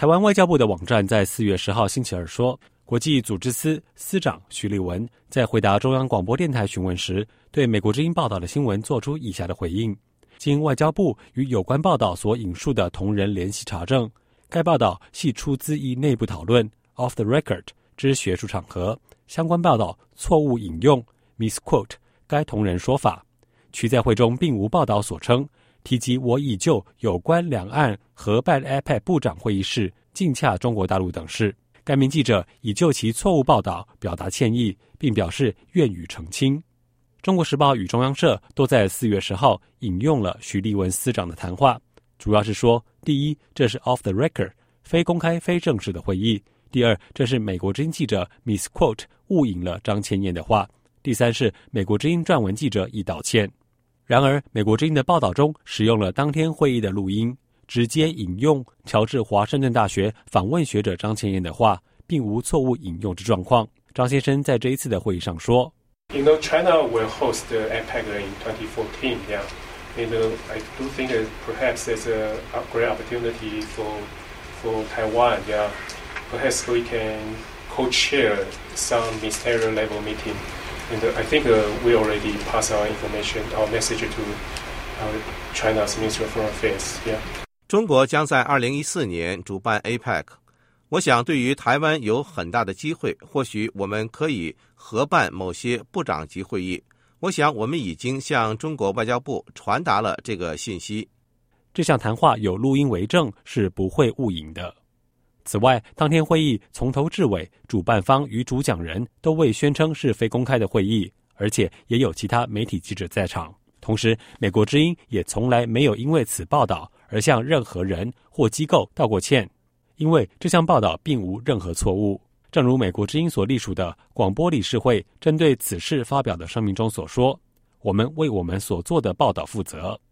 台湾外交部的网站在4月10号星期二说，国际组织司司长徐立文在回答中央广播电台询问时，对美国之音报道的新闻做出以下的回应。经外交部与有关报道所引述的同仁联系查证，该报道系出自一内部讨论 off the record 之学术场合，相关报道错误引用 misquote 该同仁说法。其在会中并无报道所称提及我已就有关两岸合办 APEC 部长会议事尽洽中国大陆等事。该名记者已就其错误报道表达歉意，并表示愿予澄清。中国时报与中央社都在4月10号引用了徐立文司长的谈话，主要是说，第一，这是 off the record 非公开非正式的会议；第二，这是美国之音记者 misquote 误引了张千燕的话；第三是美国之音撰文记者已道歉。然而美国之音的报道中使用了当天会议的录音，直接引用乔治华盛顿大学访问学者张千燕的话，并无错误引用之状况。张先生在这一次的会议上说， China will host the APEC in 2014. Yeah, I do think that perhaps there's a great opportunity for Taiwan. Yeah, perhaps we can co-chair some ministerial level meeting. And I think we already pass our information, our message to China's Ministry of Foreign Affairs. Yeah. 中国将在2014年主办 APEC。我想对于台湾有很大的机会，或许我们可以合办某些部长级会议。我想我们已经向中国外交部传达了这个信息。 这项谈话有录音为证，是不会误引的。此外，当天会议从头至尾，主办方与主讲人都未宣称是非公开的会议，而且也有其他媒体记者在场。同时，美国之音也从来没有因为此报道而向任何人或机构道过歉。因为这项报道并无任何错误，正如美国之音所隶属的广播理事会针对此事发表的声明中所说，我们为我们所做的报道负责。